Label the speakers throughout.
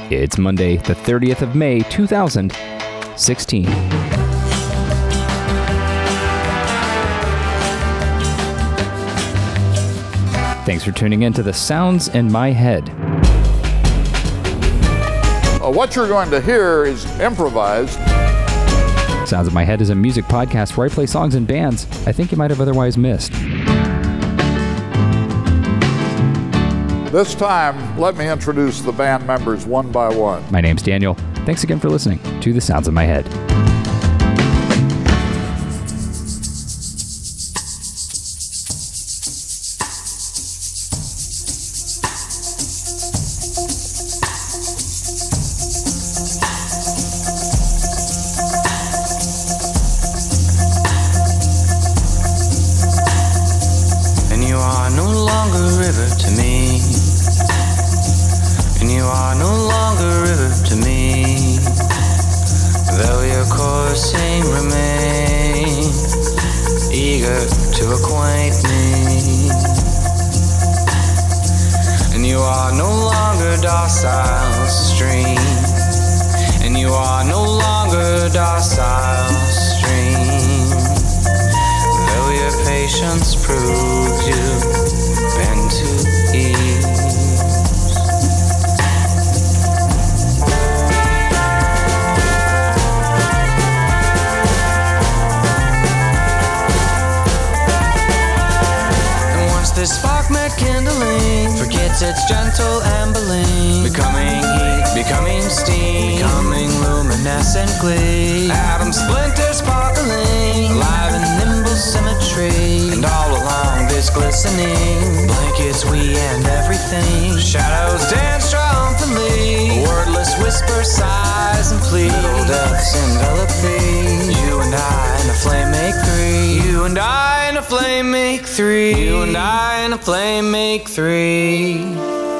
Speaker 1: It's Monday, the 30th of May, 2016. Thanks for tuning in to The Sounds in My Head.
Speaker 2: What you're going to hear is improvised.
Speaker 1: Sounds in My Head is a music podcast where I play songs and bands I think you might have otherwise missed.
Speaker 2: This time, let me introduce the band members one by one.
Speaker 1: My name's Daniel. Thanks again for listening to The Sounds in My Head.
Speaker 3: It's gentle ambling, becoming heat, becoming steam, becoming luminescent glee, atom splinters sparkling, alive in nimble symmetry, and all along this glistening, blankets we and everything, shadows dance triumphantly, wordless whisper, sighs and pleas, little deaths envelop thee, you and I and a flame make three, you and I and a flame make three, you and I and a flame make three.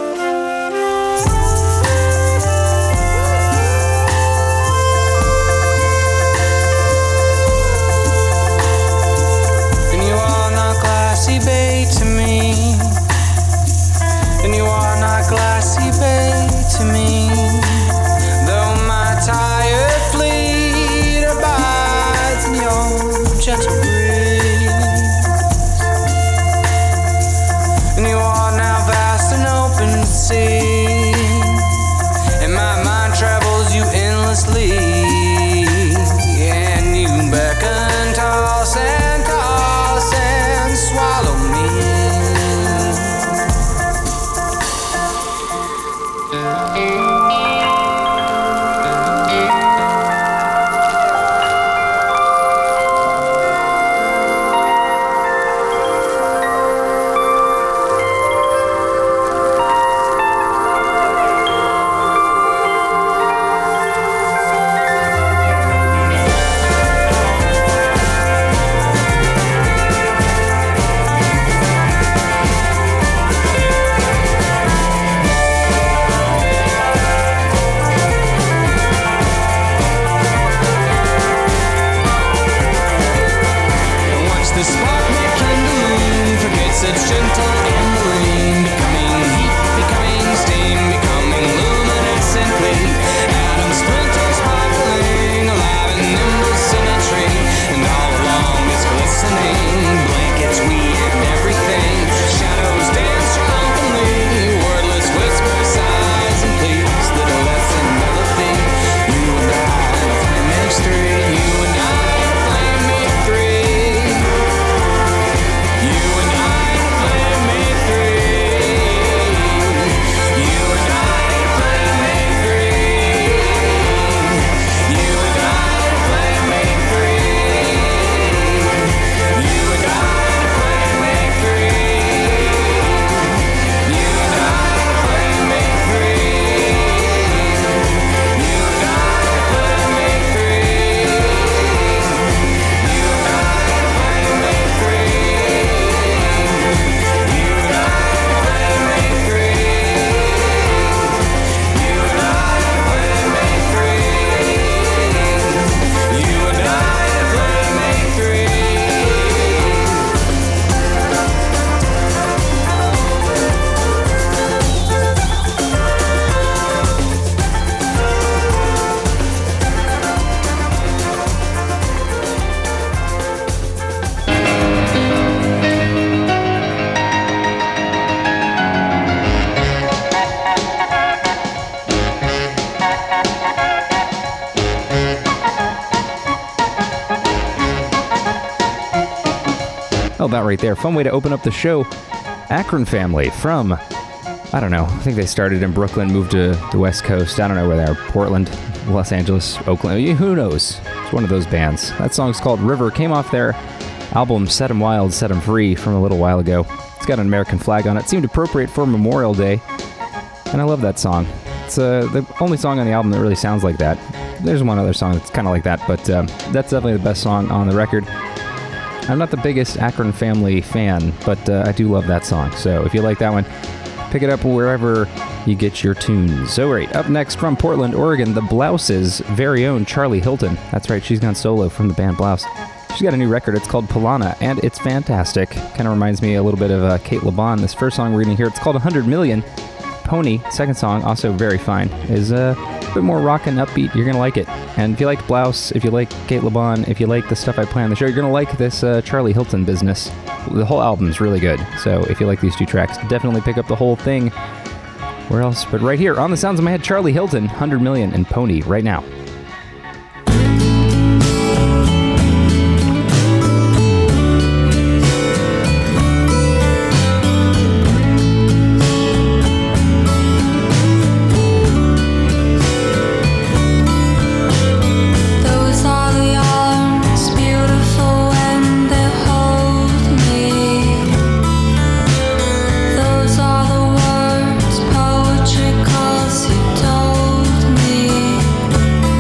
Speaker 3: Bay to me, and you are not glassy bay to me, though my tired fleet abides in your gentle breeze, and you are now vast and open sea, and my mind travels you endlessly, and you beckon, toss and swallow me.
Speaker 1: nailed that right there. Fun way to open up the show. Akron Family from, I don't know, I think they started in Brooklyn, moved to the West Coast. I don't know where they are. Portland, Los Angeles, Oakland. Who knows? It's one of those bands. That song's called River. Came off their album Set 'Em Wild, Set 'Em Free from a little while ago. It's got an American flag on it. Seemed appropriate for Memorial Day. And I love that song. It's the only song on the album that really sounds like that. There's one other song that's kind of like that, but that's definitely the best song on the record. I'm not the biggest Akron Family fan, but I do love that song. So if you like that one, pick it up wherever you get your tunes. So right, up next from Portland, Oregon, the Blouse's very own Charlie Hilton. That's right, she's gone solo from the band Blouse. She's got a new record. It's called Polana, and it's fantastic. Kind of reminds me a little bit of Kate LeBon. This first song we're going to hear, it's called 100 Million. Pony, second song, also very fine, is a bit more rock and upbeat. You're going to like it. And if you like Blouse, if you like Kate LeBon, if you like the stuff I play on the show, you're going to like this Charlie Hilton business. The whole album's really good. So if you like these two tracks, definitely pick up the whole thing. Where else? But right here, on the Sounds of My Head, Charlie Hilton, 100 Million, and Pony right now.
Speaker 4: Told me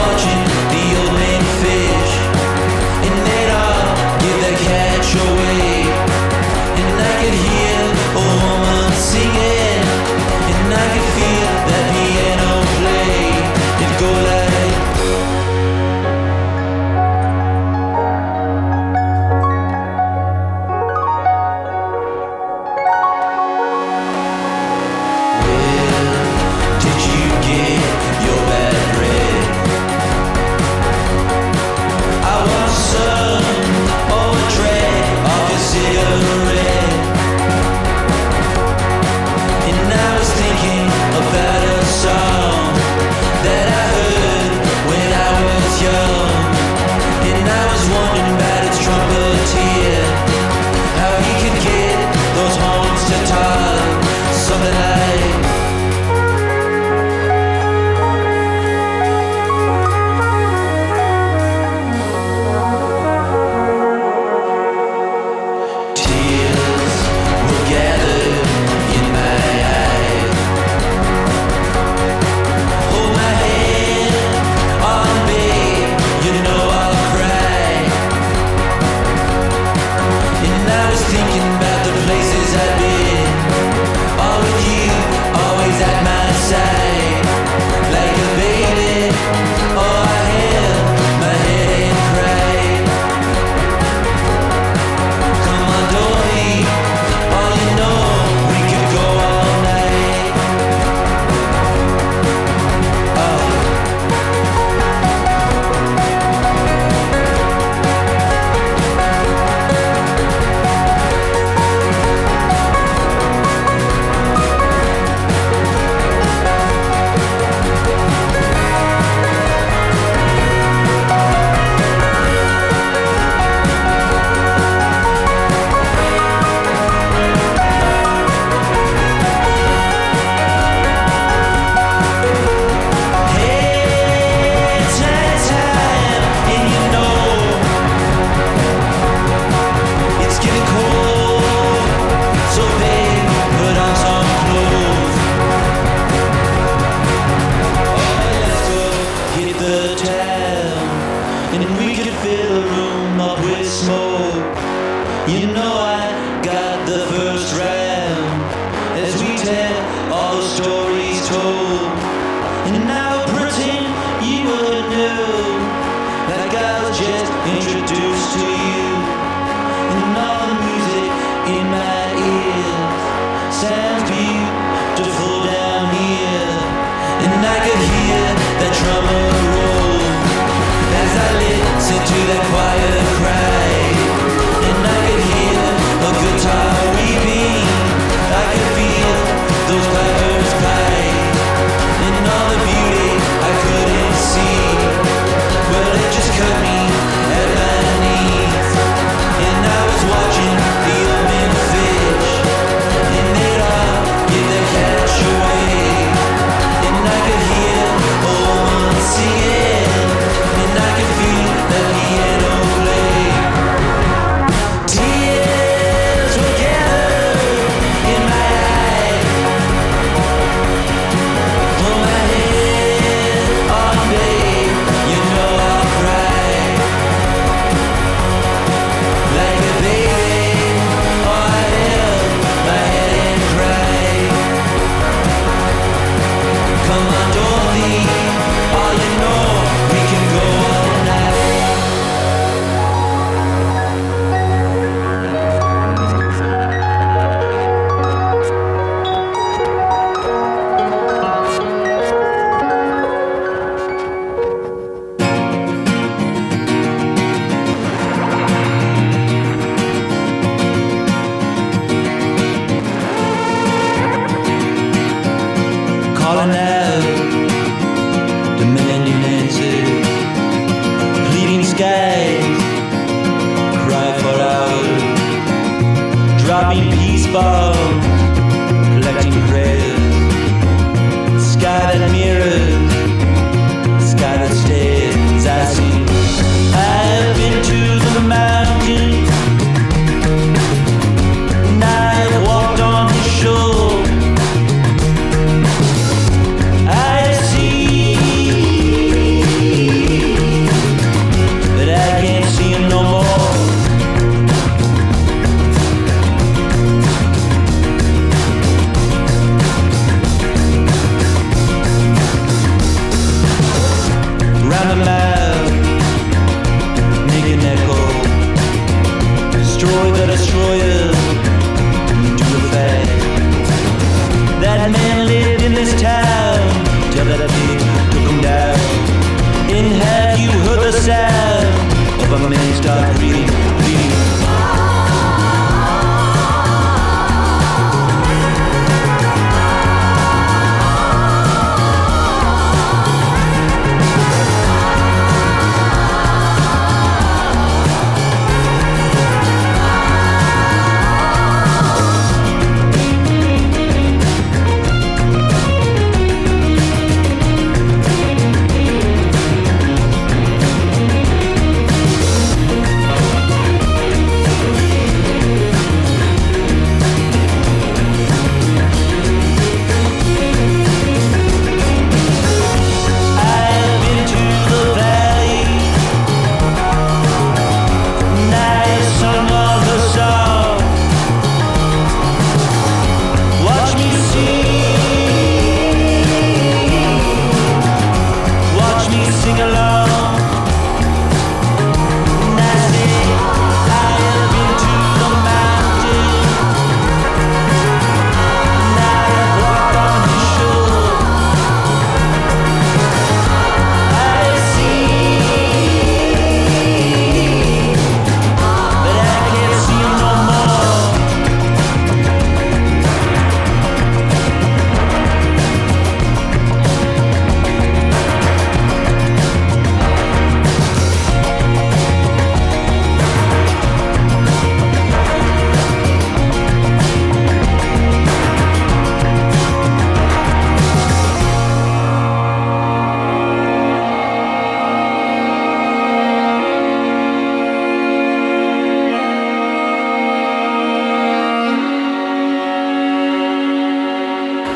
Speaker 3: watching the old man fish, and they'd all give their catch away. And I could hear a woman singing, and I could feel that piano play. It'd go like did you get your bad bread?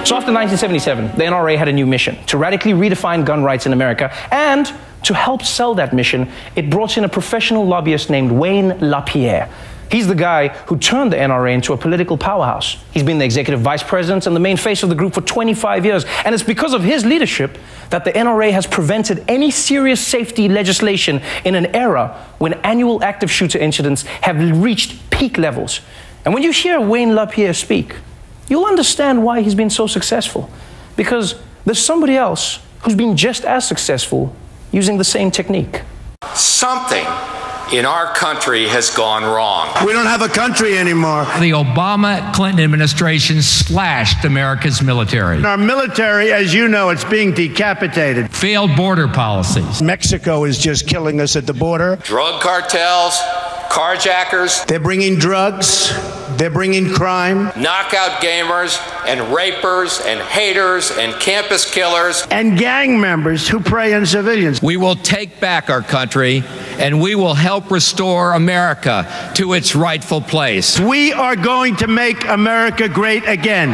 Speaker 4: So after 1977, the NRA had a new mission to radically redefine gun rights in America, and to help sell that mission, it brought in a professional lobbyist named Wayne LaPierre. He's the guy who turned the NRA into a political powerhouse. He's been the executive vice president and the main face of the group for 25 years. And it's because of his leadership that the NRA has prevented any serious safety legislation in an era when annual active shooter incidents have reached peak levels. And when you hear Wayne LaPierre speak, you'll understand why he's been so successful. Because there's somebody else who's been just as successful using the same technique.
Speaker 5: Something in our country has gone wrong.
Speaker 6: We don't have a country anymore.
Speaker 7: The Obama-Clinton administration slashed America's military.
Speaker 6: Our military, as you know, it's being decapitated.
Speaker 7: Failed border policies.
Speaker 6: Mexico is just killing us at the border.
Speaker 5: Drug cartels, carjackers.
Speaker 6: They're bringing drugs. They're bringing crime.
Speaker 5: Knockout gamers and rapers and haters and campus killers.
Speaker 6: And gang members who prey on civilians.
Speaker 7: We will take back our country, and we will help restore America to its rightful place.
Speaker 6: We are going to make America great again.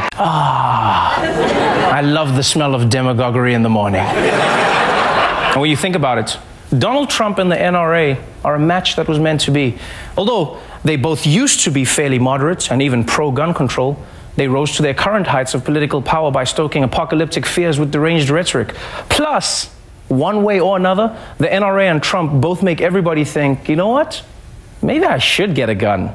Speaker 4: I love the smell of demagoguery in the morning. And when you think about it, Donald Trump and the NRA are a match that was meant to be. Although they both used to be fairly moderate and even pro-gun control, they rose to their current heights of political power by stoking apocalyptic fears with deranged rhetoric. Plus, one way or another, the NRA and Trump both make everybody think, you know what? Maybe I should get a gun.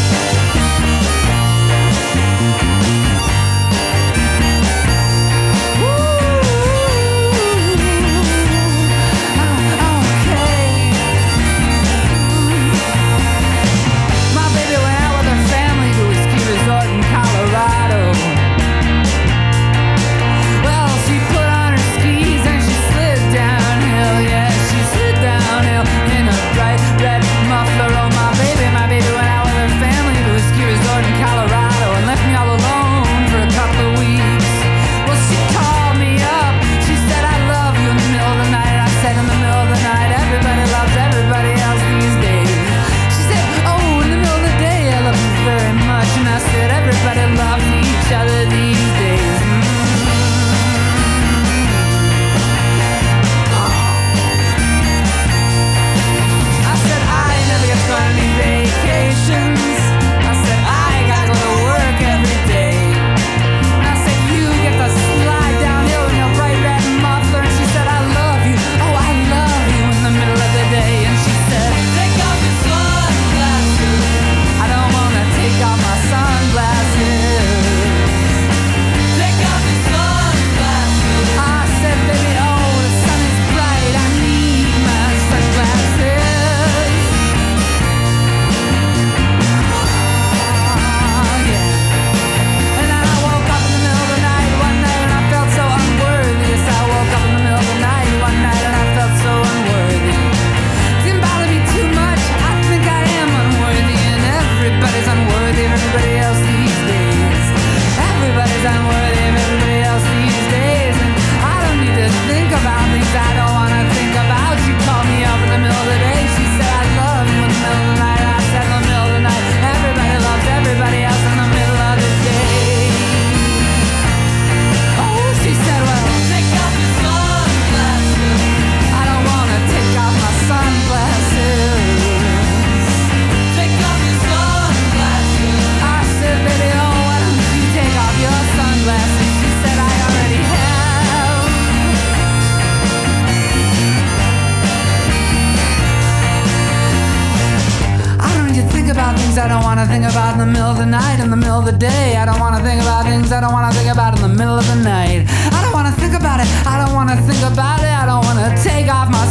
Speaker 3: I don't want to think about in the middle of the night, in the middle of the day. I don't want to think about things I don't want to think about in the middle of the night. I don't want to think about it. I don't want to think about it. I don't want to take off my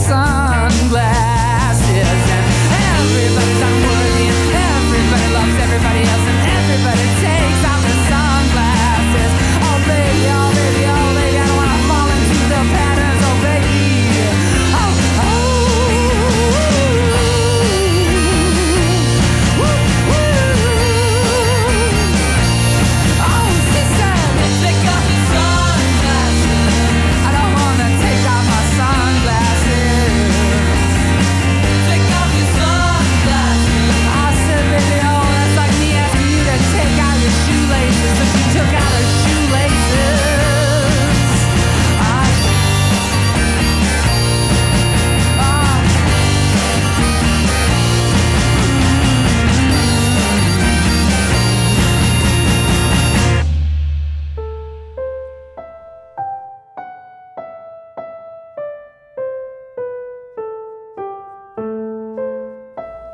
Speaker 3: sunglasses. And everybody's unworthy, and everybody loves everybody else, and everybody takes off their sunglasses. Oh baby, oh baby, oh baby, I don't want to fall into the patterns. Oh baby, oh, oh. Take off your sunglasses. I don't wanna take off my sunglasses.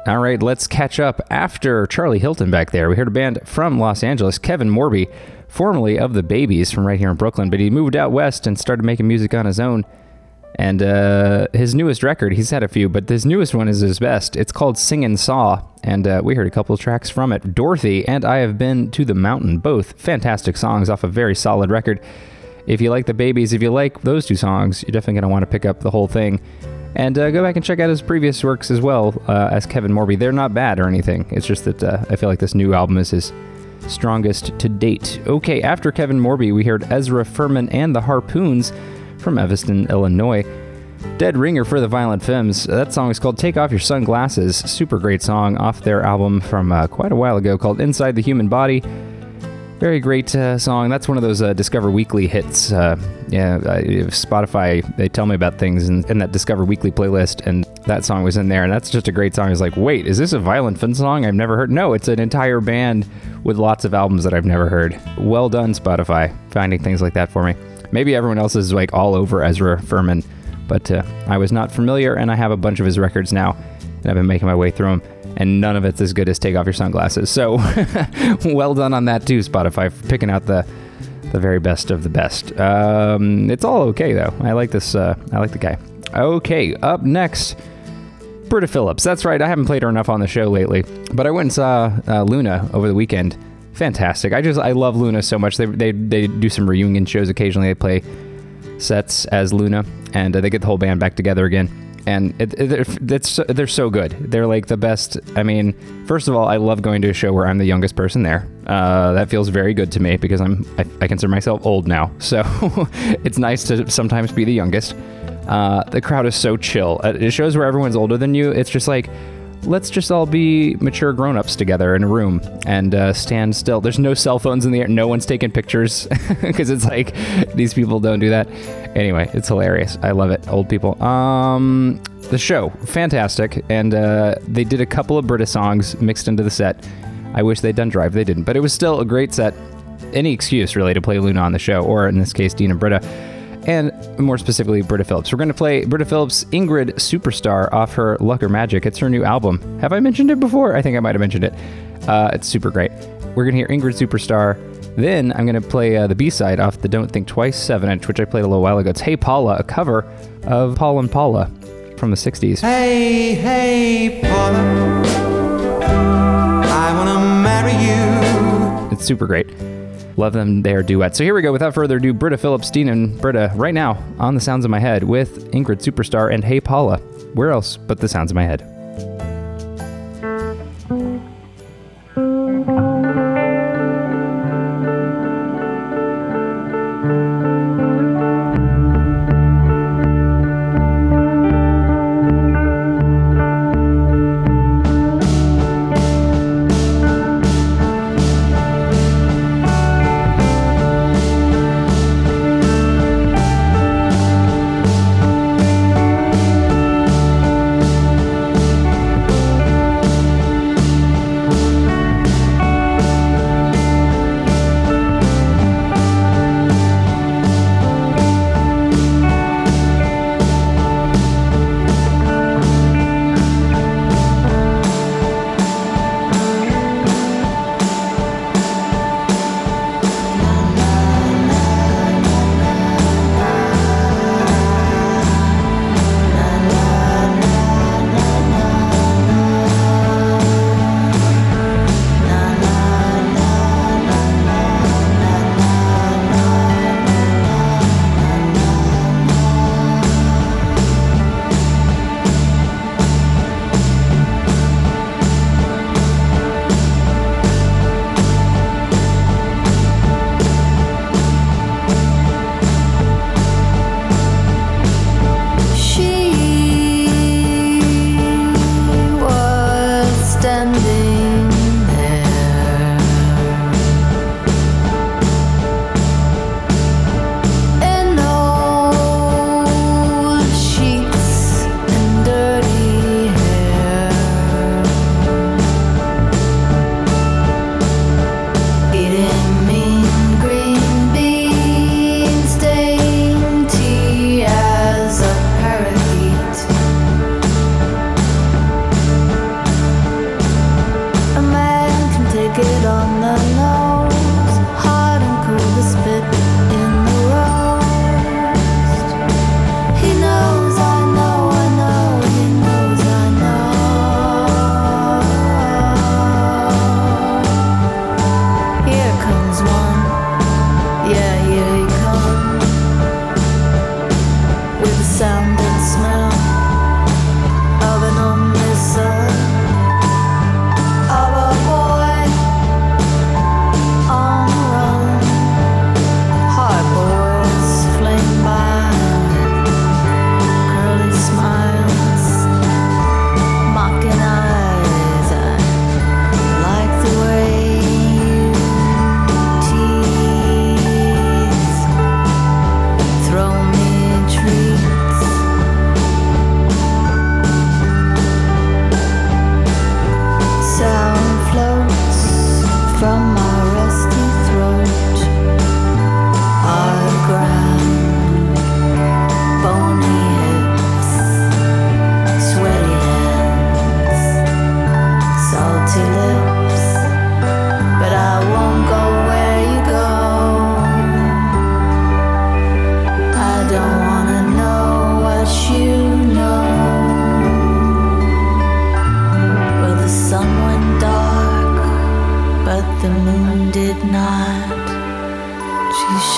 Speaker 1: All right, let's catch up after Charlie Hilton back there. We heard a band from Los Angeles, Kevin Morby, formerly of the Babies from right here in Brooklyn, but he moved out west and started making music on his own. And his newest record, he's had a few, but his newest one is his best. It's called Singin' Saw, and we heard a couple of tracks from it. Dorothy and I Have Been to the Mountain, both fantastic songs off a very solid record. If you like the Babies, if you like those two songs, you're definitely going to want to pick up the whole thing. And go back and check out his previous works as well as Kevin Morby. They're not bad or anything. It's just that I feel like this new album is his strongest to date. Okay, after Kevin Morby, we heard Ezra Furman and the Harpoons from Evanston, Illinois. Dead Ringer for the Violent Femmes. That song is called Take Off Your Sunglasses. Super great song off their album from quite a while ago called Inside the Human Body. Very great song. That's one of those Discover Weekly hits. Spotify, they tell me about things in that Discover Weekly playlist, and that song was in there, and that's just a great song. I was like, wait, is this a Violent Femmes song I've never heard? No, it's an entire band with lots of albums that I've never heard. Well done, Spotify, finding things like that for me. Maybe everyone else is like all over Ezra Furman, but I was not familiar, and I have a bunch of his records now, and I've been making my way through them. And none of it's as good as Take Off Your Sunglasses. So, well done on that too, Spotify, for picking out the very best of the best. It's all okay, though. I like this. I like the guy. Okay, up next, Britta Phillips. That's right, I haven't played her enough on the show lately. But I went and saw Luna over the weekend. Fantastic. I love Luna so much. They do some reunion shows occasionally. They play sets as Luna, and they get the whole band back together again. And they're so good. They're like the best. I mean, first of all, I love going to a show where I'm the youngest person there. That feels very good to me because I consider myself old now. So it's nice to sometimes be the youngest. The crowd is so chill. At shows where everyone's older than you, it's just like, let's just all be mature grown-ups together in a room and stand still. There's no cell phones in the air. No one's taking pictures because it's like these people don't do that. Anyway, it's hilarious. I love it. Old people. The show, fantastic. And they did a couple of Britta songs mixed into the set. I wish they'd done Drive. They didn't. But it was still a great set. Any excuse, really, to play Luna on the show, or in this case, Dean and Britta. And more specifically, Britta Phillips. We're going to play Britta Phillips' Ingrid Superstar off her Luck or Magic. It's her new album. Have I mentioned it before? I think I might have mentioned it. It's super great. We're going to hear Ingrid Superstar. Then I'm going to play the B-side off the Don't Think Twice 7-inch, which I played a little while ago. It's Hey Paula, a cover of Paul and Paula from the 60s.
Speaker 3: Hey, hey, Paula, I want to marry you.
Speaker 1: It's super great. Love them, their duet. So here we go. Without further ado, Britta Phillips, Dean and Britta, right now on The Sounds of My Head with Ingrid Superstar and Hey Paula. Where else but The Sounds of My Head?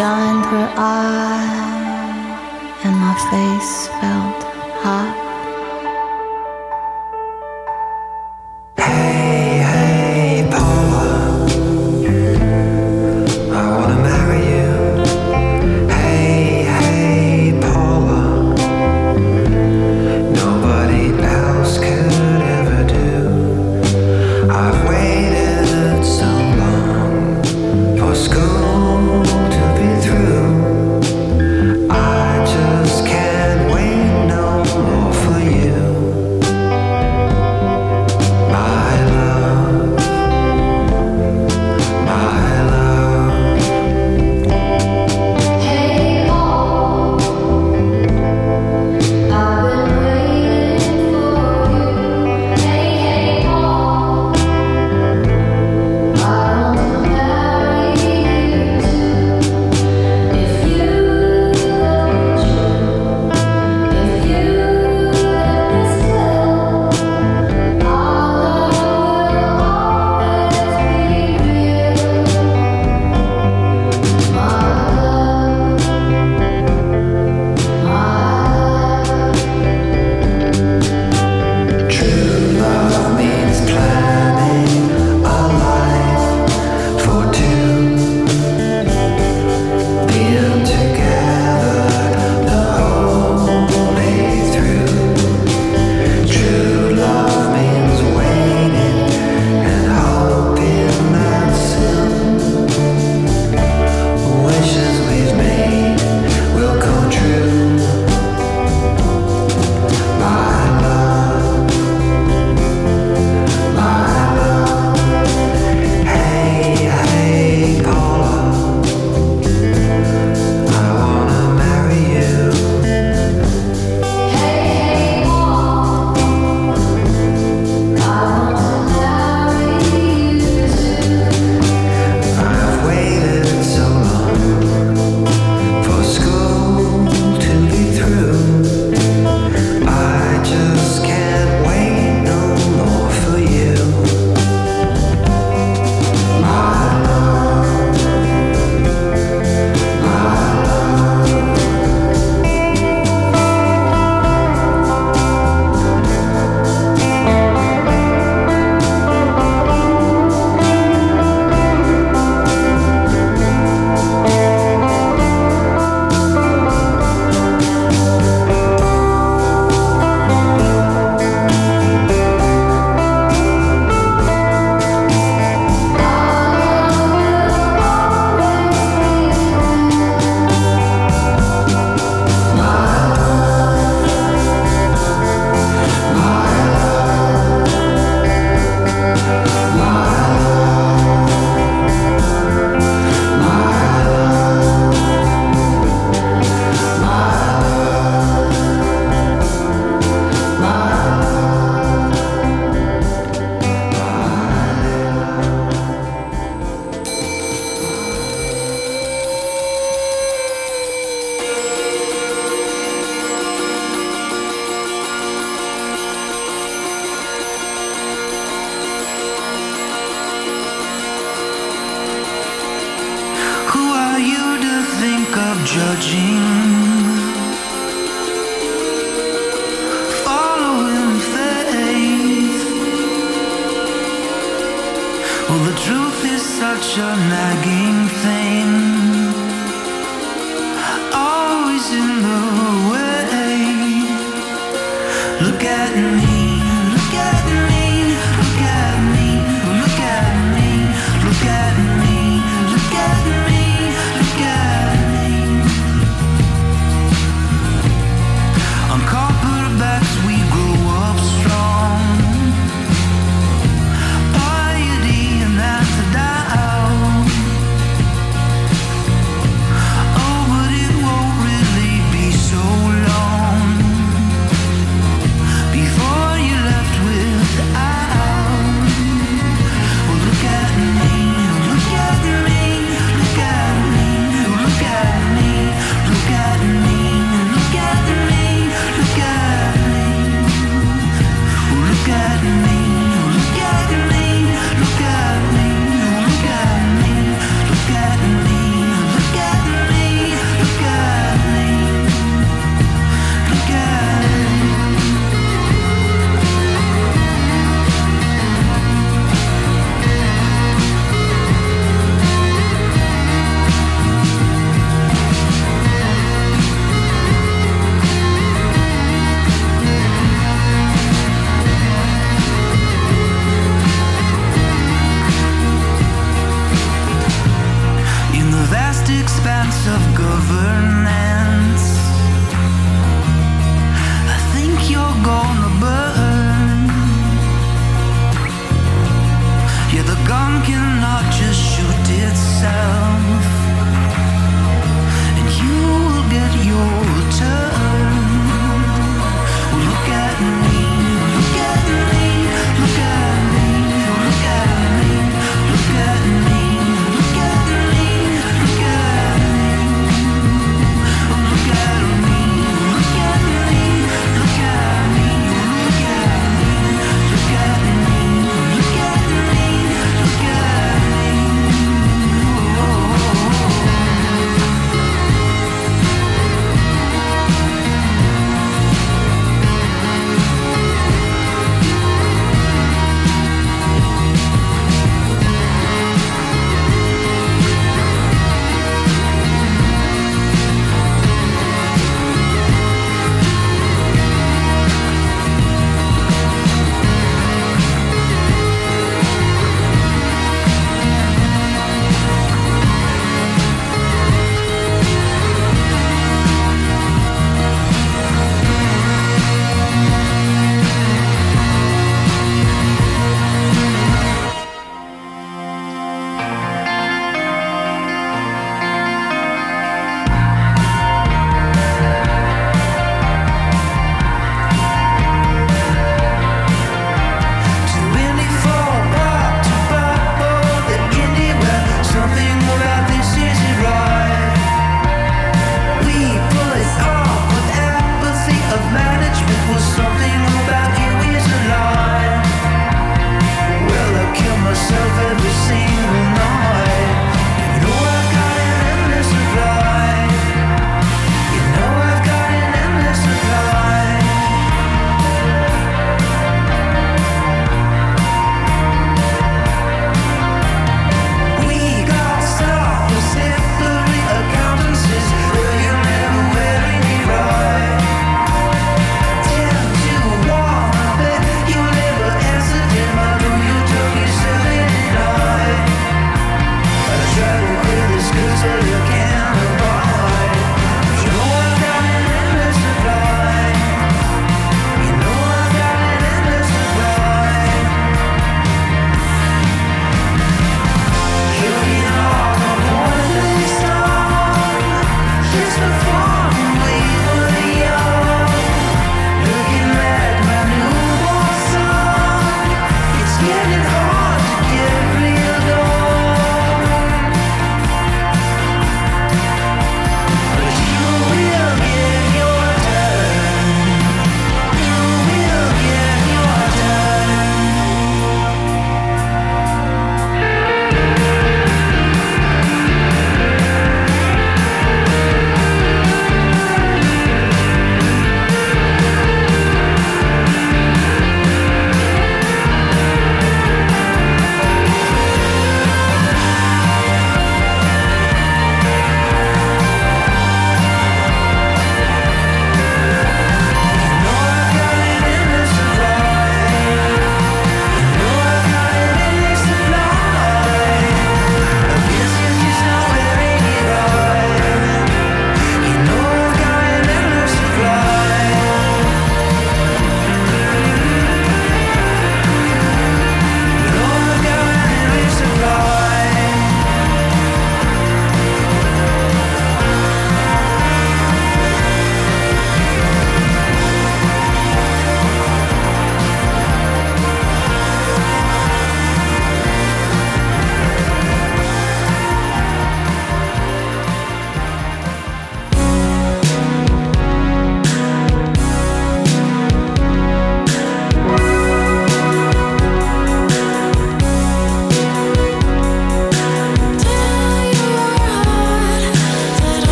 Speaker 8: shined her eye, and my face felt hot.
Speaker 3: Hey, hey, Paula, I wanna marry you. Hey, hey, Paula, nobody else could ever do. I've waited so long for school to be through. I just can't wait no more for you. My love, my love.
Speaker 8: Hey Paul, I've been waiting for you. Hey, hey Paul, I want to marry you too. If you love me true, if you let me still, our love will always be real. My love,
Speaker 3: True love means planning a life for two, being together the whole day through. True love means waiting and hoping that soon wishes we've made will come true. My love, my love. Hey, hey, Paula, I wanna marry you.
Speaker 8: hey, hey Paul, I want to marry you too.
Speaker 3: I've waited so long for school to be through. I just can't wait no more for you. My love, my love. Who are you to think of judging? Following faith. Well, the truth is such a nagging thing, always in the way. Look at me, look at me, look at me, look at me, look at me, look at me, look at me. On copper backs we grow up strong. Piety and that's a doubt. Oh, but it won't really be so long before you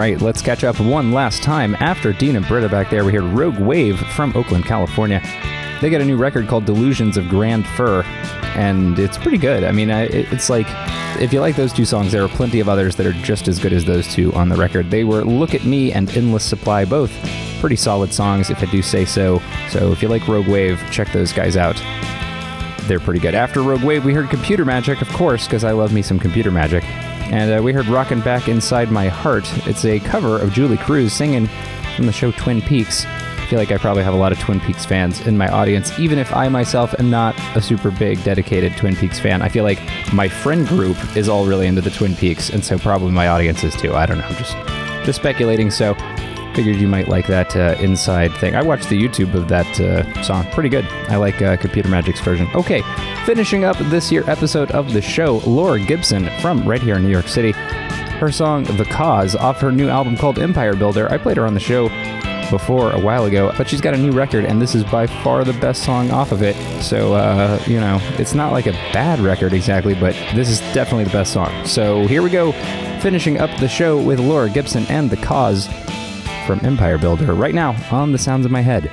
Speaker 1: right, let's catch up one last time. After Dean and Britta back there, we heard Rogue Wave from Oakland, California. They got a new record called Delusions of Grand Fur, and it's pretty good. I mean, it's like, if you like those two songs, there are plenty of others that are just as good as those two on the record. They were Look at Me and Endless Supply, both pretty solid songs, if I do say so. So if you like Rogue Wave, check those guys out. They're pretty good. After Rogue Wave, we heard Computer Magic, of course, because I love me some Computer Magic. And we heard Rockin' Back Inside My Heart. It's a cover of Julie Cruz singing from the show Twin Peaks. I feel like I probably have a lot of Twin Peaks fans in my audience, even if I myself am not a super big, dedicated Twin Peaks fan. I feel like my friend group is all really into the Twin Peaks, and so probably my audience is too. I don't know, just speculating, so figured you might like that inside thing. I watched the YouTube of that song. Pretty good. I like Computer Magic's version. Okay, finishing up this year episode of the show, Laura Gibson from right here in New York City. Her song The Cause off her new album called Empire Builder. I played her on the show before a while ago, but she's got a new record, and this is by far the best song off of it. So, you know, it's not like a bad record exactly, but this is definitely the best song. So here we go, finishing up the show with Laura Gibson and The Cause from Empire Builder right now on The Sounds of My Head.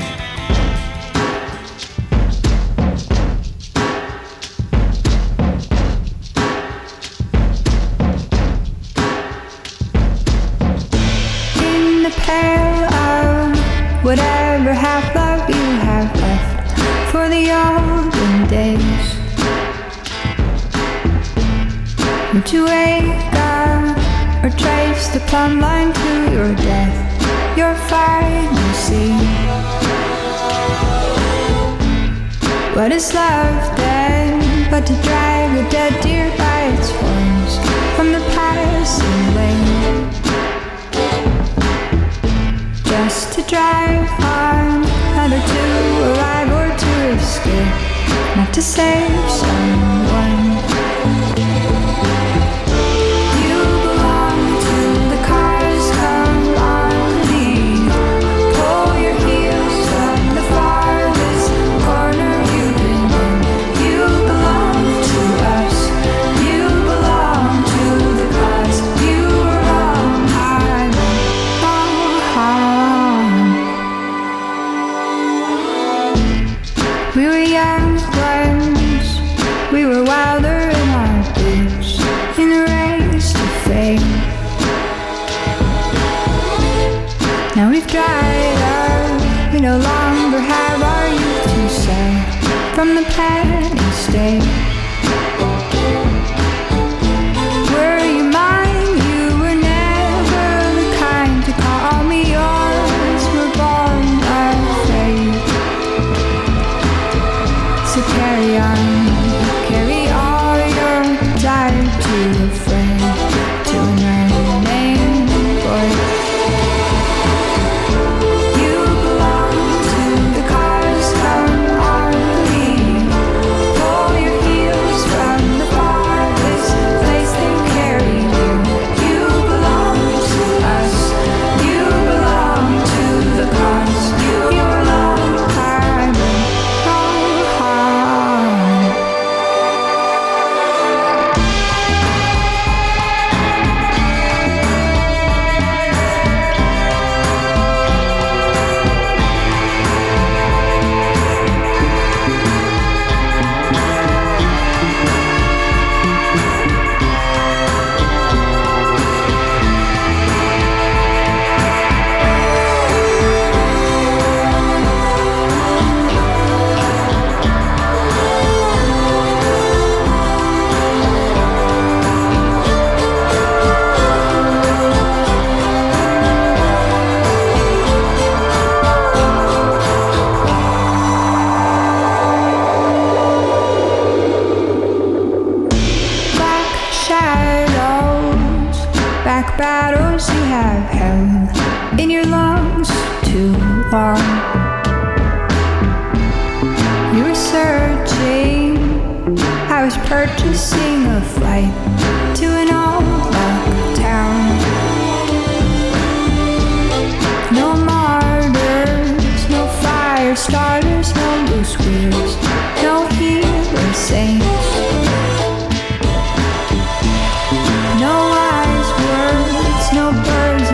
Speaker 9: In the pale of whatever half-love you have left for the olden days, would you wake up or trace the plumb line to your death, your final scene? What is love then but to drag a dead deer by its horns from the passing lane, just to drive on, either to arrive or to escape, not to save someone. We were young ones, we were wilder in our boots, in the race to fame. Now we've dried up, we no longer have our youth to say from the penny state. Were you mine? You were never the kind to call me yours. We're born afraid. So carry on, carry all your desire to a friend, to an unnamed boy. You belong to the cause, come on, leave. Pull your heels from the farthest place they carry you. You belong to us, you belong to the cause. You're long time, long hard. Black shadows, back battles you have held in your lungs too long. You were searching, I was purchasing a flight to an old rock town. No martyrs, no fire starters, no loose wheels, no hero saints. No wise words, no birds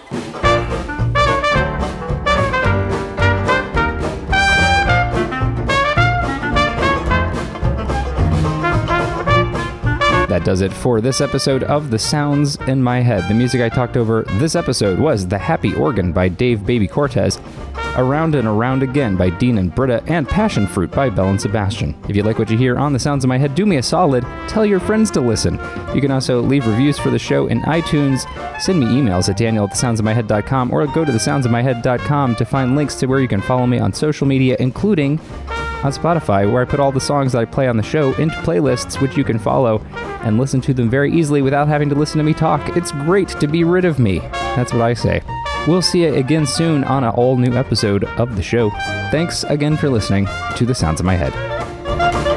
Speaker 1: That does it for this episode of The Sounds in My Head. The music I talked over this episode was The Happy Organ by Dave Baby Cortez, Around and Around Again by Dean and Britta, and Passion Fruit by Bell and Sebastian. If you like what you hear on The Sounds in My Head, do me a solid, tell your friends to listen. You can also leave reviews for the show in iTunes, send me emails at daniel@thesoundsofmyhead.com, or go to thesoundsofmyhead.com to find links to where you can follow me on social media, including on Spotify, where I put all the songs that I play on the show into playlists, which you can follow and listen to them very easily without having to listen to me talk. It's great to be rid of me. That's what I say. We'll see you again soon on an all-new episode of the show. Thanks again for listening to The Sounds of My Head.